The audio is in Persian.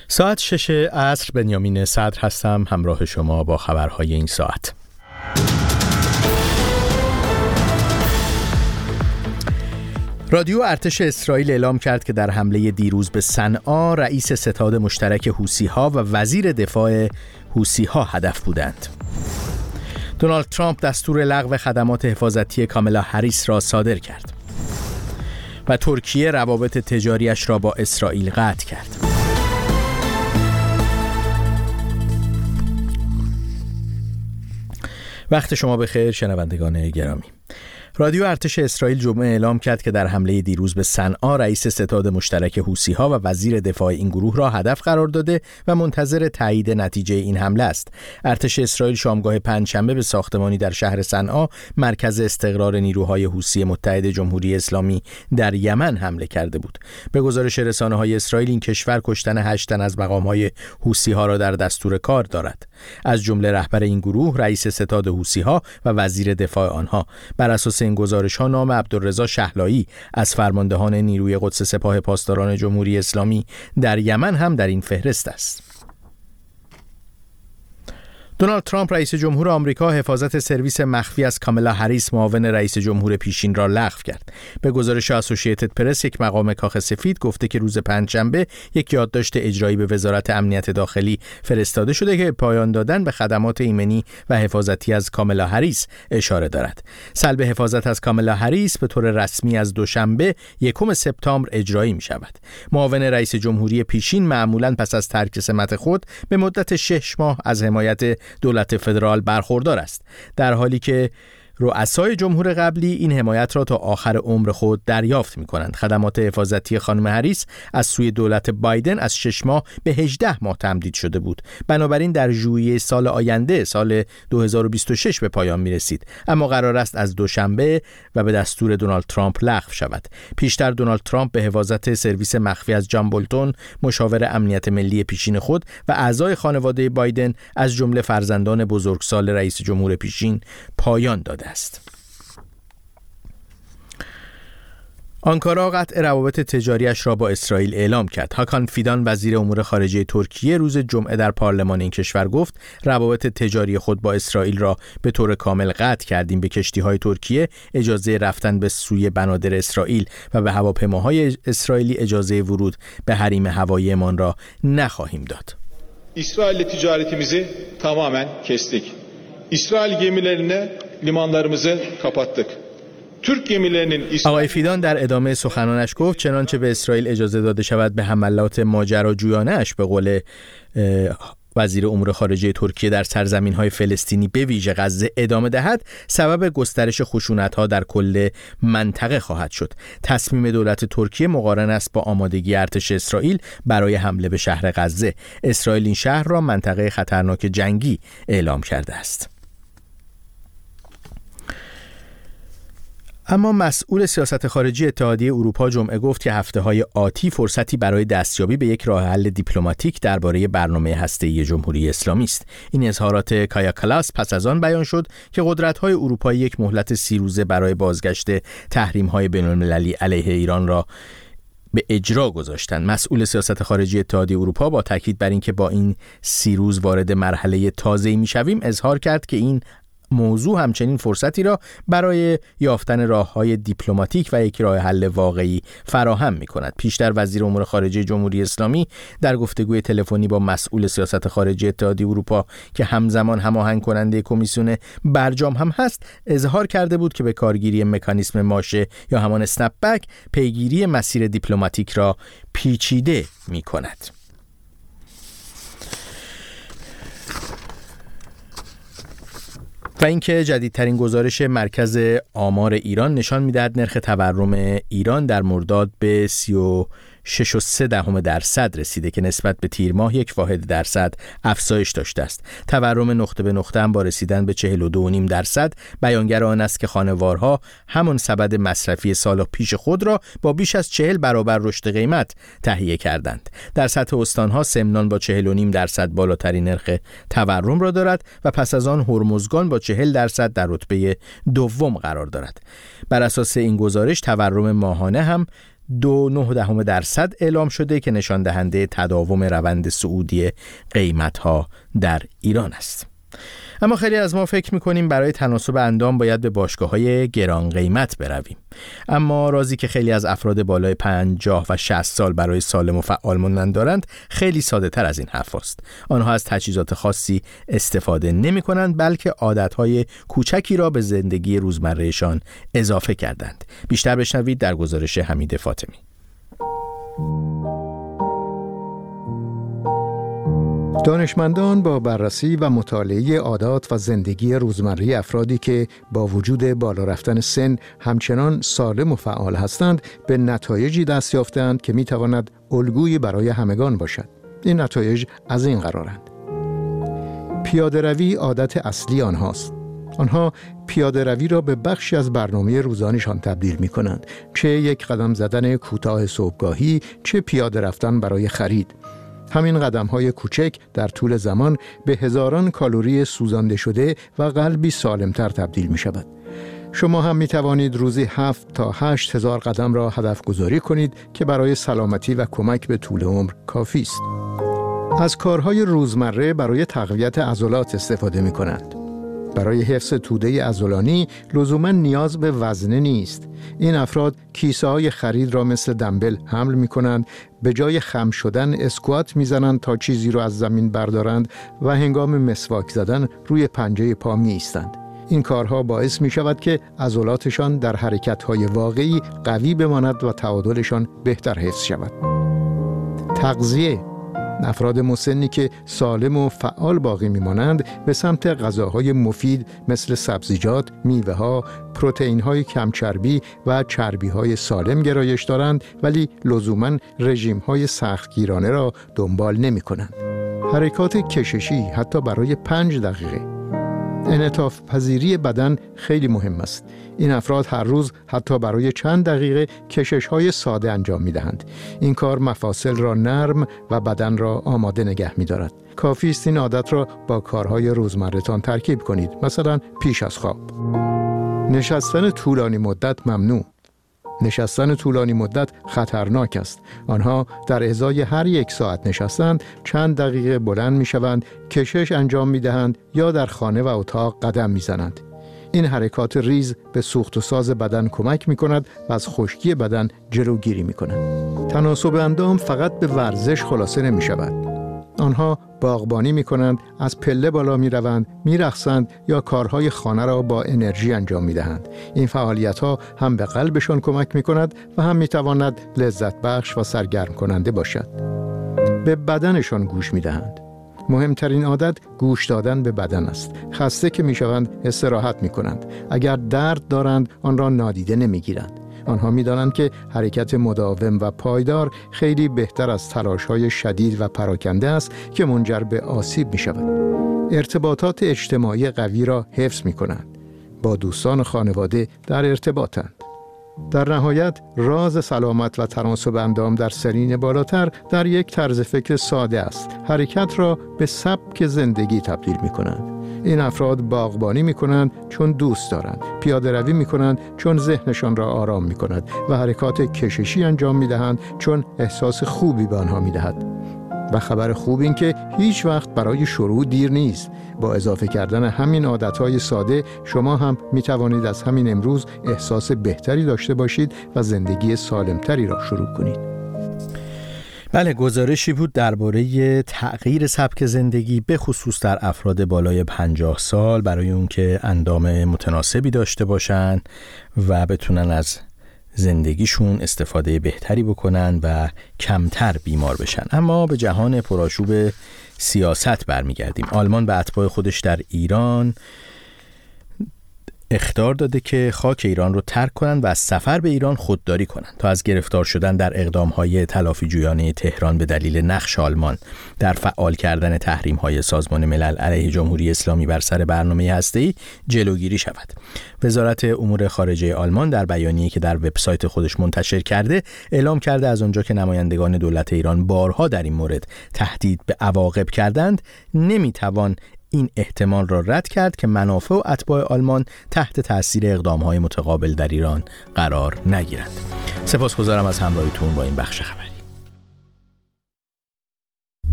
ساعت 6 عصر بنیامین صدر هستم، همراه شما با خبرهای این ساعت. رادیو ارتش اسرائیل اعلام کرد که در حمله دیروز به صنعا رئیس ستاد مشترک حوثی‌ها و وزیر دفاع حوثی‌ها هدف بودند. دونالد ترامپ دستور لغو خدمات حفاظتی کامالا هریس را صادر کرد و ترکیه روابط تجاریش را با اسرائیل قطع کرد. وقت شما بخیر شنوندگان گرامی. رادیو ارتش اسرائیل جمعه اعلام کرد که در حمله دیروز به صنعا رئیس ستاد مشترک حوثی‌ها و وزیر دفاع این گروه را هدف قرار داده و منتظر تایید نتیجه این حمله است. ارتش اسرائیل شامگاه پنجشنبه به ساختمانی در شهر صنعا، مرکز استقرار نیروهای حوثی متحد جمهوری اسلامی در یمن حمله کرده بود. به گزارش رسانه‌های اسرائیل این کشور کشتن 8 تن از مقام‌های حوثی‌ها را در دستور کار دارد، از جمله رهبر این گروه، رئیس ستاد حوثی‌ها و وزیر دفاع آنها. بر اساس این گزارش‌ها نام عبدالرضا شهلایی از فرماندهان نیروی قدس سپاه پاسداران جمهوری اسلامی در یمن هم در این فهرست است. دونالد ترامپ رئیس جمهور آمریکا حفاظت سرویس مخفی از کامالا هریس معاون رئیس جمهور پیشین را لغو کرد. به گزارش اسوسییتد پرس، یک مقام کاخ سفید گفته که روز پنجشنبه یک یادداشت اجرایی به وزارت امنیت داخلی فرستاده شده که پایان دادن به خدمات ایمنی و حفاظتی از کامالا هریس اشاره دارد. سلب حفاظت از کامالا هریس به طور رسمی از دوشنبه 1 سپتامبر اجرایی می شود. معاون رئیس جمهوری پیشین معمولاً پس از ترک سمت خود به مدت 6 ماه از حمایت دولت فدرال برخوردار است، در حالی که رؤسای جمهور قبلی این حمایت را تا آخر عمر خود دریافت می‌کنند. خدمات حفاظتی خانم هریس از سوی دولت بایدن از 6 ماه به 18 ماه تمدید شده بود. بنابراین در ژوئیه سال آینده، سال 2026 به پایان می‌رسید، اما قرار است از دوشنبه و به دستور دونالد ترامپ لغو شود. پیشتر دونالد ترامپ به حفاظت سرویس مخفی از جان بولتون، مشاور امنیت ملی پیشین خود و اعضای خانواده بایدن از جمله فرزندان بزرگسال رئیس جمهور پیشین پایان داده است. آنکارا قطع روابط تجاریش را با اسرائیل اعلام کرد. هاکان فیدان وزیر امور خارجه ترکیه روز جمعه در پارلمان این کشور گفت روابط تجاری خود با اسرائیل را به طور کامل قطع کردیم. به کشتی‌های ترکیه اجازه رفتن به سوی بنادر اسرائیل و به هواپیماهای اسرائیلی اجازه ورود به حریم هواییمان را نخواهیم داد. İsrail'le ticaretimizi tamamen kestik. İsrail gemilerine limanlarımızı kapattık. Türk gemilerinin آقای فیدان در ادامه سخنانش گفت چنانچه به اسرائیل اجازه داده شود به حملات ماجراجویانه اش، به قول وزیر امور خارجه ترکیه، در سرزمین‌های فلسطینی به ویژه غزه ادامه دهد، سبب گسترش خشونت‌ها در کل منطقه خواهد شد. تصمیم دولت ترکیه مقارن است با آمادگی ارتش اسرائیل برای حمله به شهر غزه. اسرائیل این شهر را منطقه خطرناک جنگی اعلام کرده است. اما مسئول سیاست خارجی اتحادیه اروپا جمعه گفت که هفته‌های آتی فرصتی برای دستیابی به یک راه حل دیپلماتیک درباره برنامه هسته‌ای جمهوری اسلامی است. این اظهارات کایا کلاس پس از آن بیان شد که قدرت‌های اروپایی یک مهلت 30 روزه برای بازگشت تحریم‌های بین‌المللی علیه ایران را به اجرا گذاشتند. مسئول سیاست خارجی اتحادیه اروپا با تاکید بر اینکه با این 30 روز وارد مرحله تازه‌ای می‌شویم اظهار کرد که این موضوع همچنین فرصتی را برای یافتن راه‌های دیپلماتیک و یک راه حل واقعی فراهم می‌کند. پیشتر وزیر امور خارجه جمهوری اسلامی در گفتگوی تلفنی با مسئول سیاست خارجی اتحادیه اروپا که همزمان هماهنگ کننده کمیسیون برجام هم هست، اظهار کرده بود که به کارگیری مکانیسم ماشه یا همان اسنپ بک پیگیری مسیر دیپلماتیک را پیچیده می‌کند. و اینکه جدیدترین گزارش مرکز آمار ایران نشان می‌دهد نرخ تورم ایران در مرداد به 36.3% رسیده که نسبت به تیر ماه 1% افزایش داشته است. تورم نقطه به نقطه هم با رسیدن به 42.5% بیانگر آن است که خانوارها همان سبد مصرفی سال پیش خود را با بیش از 40 برابر رشد قیمت تهیه کردند. در سطح استانها سمنان با 40.5% بالاترین نرخ تورم را دارد و پس از آن هرمزگان با 40% در رتبه دوم قرار دارد. بر اساس این گزارش تورم ماهانه هم 2.9% اعلام شده که نشان دهنده تداوم روند صعودی قیمت‌ها در ایران است. اما خیلی از ما فکر می‌کنیم برای تناسب اندام باید به باشگاه‌های گران قیمت برویم. اما رازی که خیلی از افراد بالای 50 و 60 سال برای سالم و فعال موندن دارند خیلی ساده‌تر از این حرف است. آنها از تجهیزات خاصی استفاده نمی‌کنند، بلکه عادت‌های کوچکی را به زندگی روزمرهشان اضافه کردند. بیشتر بشنوید در گزارش حمید فاطمی. دانشمندان با بررسی و مطالعه عادات و زندگی روزمره افرادی که با وجود بالا رفتن سن همچنان سالم و فعال هستند به نتایجی دست یافتند که میتواند الگویی برای همگان باشد. این نتایج از این قرارند: پیاده روی عادت اصلی آنهاست. آنها پیاده روی را به بخشی از برنامه روزانه‌شان تبدیل می کنند، چه یک قدم زدن کوتاه صبحگاهی، چه پیاده رفتن برای خرید. همین قدم‌های کوچک در طول زمان به هزاران کالری سوزانده شده و قلبی سالمتر تبدیل می شود. شما هم می توانید روزی 7 تا 8 هزار قدم را هدف گذاری کنید که برای سلامتی و کمک به طول عمر کافی است. از کارهای روزمره برای تقویت عضلات استفاده می کنند. برای حفظ توده عضلانی لزوما نیاز به وزنه نیست. این افراد کیسه های خرید را مثل دمبل حمل می کنند، به جای خم شدن اسکوات می زنند تا چیزی را از زمین بردارند و هنگام مسواک زدن روی پنجه پا می ایستند. این کارها باعث می شود که عضلاتشان در حرکت‌های واقعی قوی بماند و تعادلشان بهتر حفظ شود. تغذیه: افراد مسنی که سالم و فعال باقی میمانند به سمت غذاهای مفید مثل سبزیجات، میوه‌ها، پروتئین‌های کم چربی و چربی‌های سالم گرایش دارند، ولی لزوماً رژیم‌های سختگیرانه را دنبال نمی‌کنند. حرکات کششی حتی برای 5 دقیقه. انعطاف پذیری بدن خیلی مهم است. این افراد هر روز حتی برای چند دقیقه کشش‌های ساده انجام می‌دهند. این کار مفاصل را نرم و بدن را آماده نگه می‌دارد. کافی است این عادت را با کارهای روزمره‌تان ترکیب کنید. مثلا پیش از خواب. نشستن طولانی مدت ممنوع. نشستن طولانی مدت خطرناک است. آنها در ازای هر 1 ساعت نشستند چند دقیقه بلند می‌شوند، کشش انجام می‌دهند یا در خانه و اتاق قدم می‌زنند. این حرکات ریز به سوخت و ساز بدن کمک می‌کند و از خشکی بدن جلوگیری می‌کند. تناسب اندام فقط به ورزش خلاصه نمی‌شود. آنها باغبانی می‌کنند، از پله بالا می‌روند، می‌رقصند یا کارهای خانه را با انرژی انجام می‌دهند. این فعالیت‌ها هم به قلبشان کمک می‌کند و هم می‌تواند لذت بخش و سرگرم کننده باشد. به بدنشان گوش می‌دهند. مهمترین عادت گوش دادن به بدن است. خسته که می‌شوند استراحت می‌کنند. اگر درد دارند آن را نادیده نمی‌گیرند. آنها می‌دانند که حرکت مداوم و پایدار خیلی بهتر از تلاش‌های شدید و پراکنده است که منجر به آسیب می‌شود. ارتباطات اجتماعی قوی را حفظ می‌کنند. با دوستان و خانواده در ارتباطند. در نهایت راز سلامت و تناسب اندام در سنین بالاتر در یک طرز فکر ساده است. حرکت را به سبک زندگی تبدیل می‌کنند. این افراد باغبانی می‌کنند چون دوست دارند، پیاده روی می‌کنند چون ذهنشان را آرام می‌کند و حرکات کششی انجام می‌دهند چون احساس خوبی به آنها می‌دهد. و خبر خوب این که هیچ وقت برای شروع دیر نیست. با اضافه کردن همین عادتهای ساده شما هم می توانید از همین امروز احساس بهتری داشته باشید و زندگی سالمتری را شروع کنید. بله، گزارشی بود درباره تغییر سبک زندگی به خصوص در افراد بالای 50 سال برای اون که اندام متناسبی داشته باشن و بتونن از زندگیشون استفاده بهتری بکنن و کمتر بیمار بشن. اما به جهان پرآشوب سیاست برمیگردیم. آلمان به اتباع خودش در ایران اخطار داده که خاک ایران رو ترک کنند و از سفر به ایران خودداری کنند تا از گرفتار شدن در اقدام‌های تلافی جویانه تهران به دلیل نقش آلمان در فعال کردن تحریم‌های سازمان ملل علیه جمهوری اسلامی بر سر برنامه هسته‌ای جلوگیری شود. وزارت امور خارجه آلمان در بیانیه‌ای که در وبسایت خودش منتشر کرده اعلام کرده از آنجا که نمایندگان دولت ایران بارها در این مورد تهدید به عواقب کردند، نمی‌توان این احتمال را رد کرد که منافع و اتباع آلمان تحت تأثیر اقدام‌های متقابل در ایران قرار نگیرند. سپاسگزارم از همراهیتون با این بخش خبری.